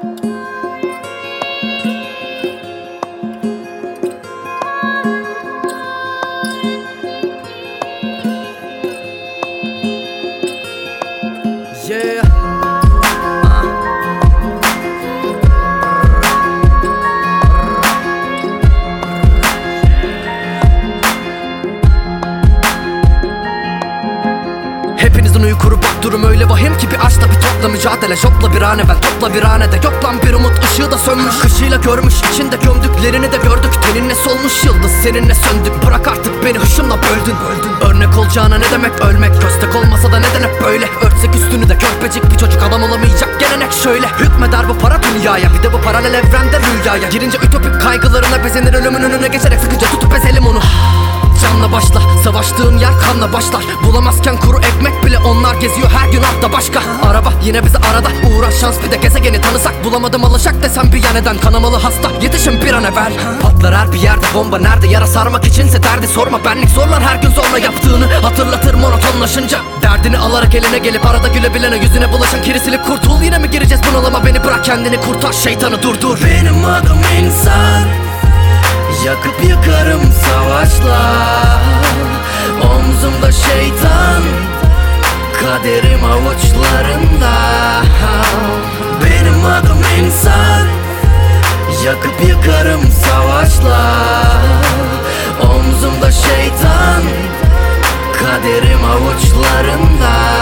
Yeah. Hepinizin uykuru bak, durum öyle vahim ki bir açla bir topla mücadele. Şokla bir an evvel, topla bir hanede. Yok lan bir umut, ışığı da sönmüş. Kışıyla görmüş, içinde gömdüklerini de gördük. Teninle solmuş yıldız, seninle söndük. Bırak artık beni, hışımla böldün. Örnek olacağına ne demek ölmek? Köstek olmasa da neden hep böyle? Örtsek üstünü de körpecik bir çocuk, adam olamayacak gelenek şöyle. Hükmeder bu para dünyaya, bir de bu paralel evrende rüyaya. Girince ütopik kaygılarına bezenir, ölümün önüne geçerek sıkıca tutup ezelim onu. Canla başla, savaştığın yer kanla başlar. Bulamazken kuru ekmek bile onlar geziyor her gün altta başka. Araba yine bizi arada, uğraş şans bir de gezegeni tanısak. Bulamadım alışak desem bir yan eden kanamalı hasta. Yetişin bir an evvel. Patlar her bir yerde bomba, nerede yara sarmak içinse derdi sorma. Benlik zorlar her gün zorla yaptığını hatırlatır monotonlaşınca. Derdini alarak eline gelip arada gülebilene yüzüne bulaşan kiri silip kurtul. Yine mi gireceğiz bunalıma, beni bırak kendini kurtar, şeytanı durdur. Benim adım insan, yakıp yıkarım savaşla. Omzumda şeytan, kaderim avuçlarında. Benim adım insan, yakıp yıkarım savaşla. Omzumda şeytan, kaderim avuçlarında.